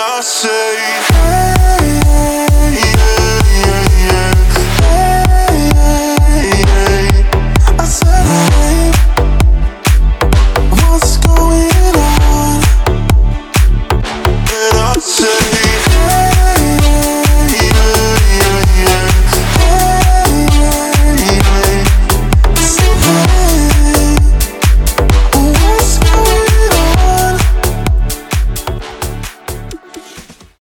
I say, hey, yeah, yeah. Hey, I said, hey, what's going on? And I say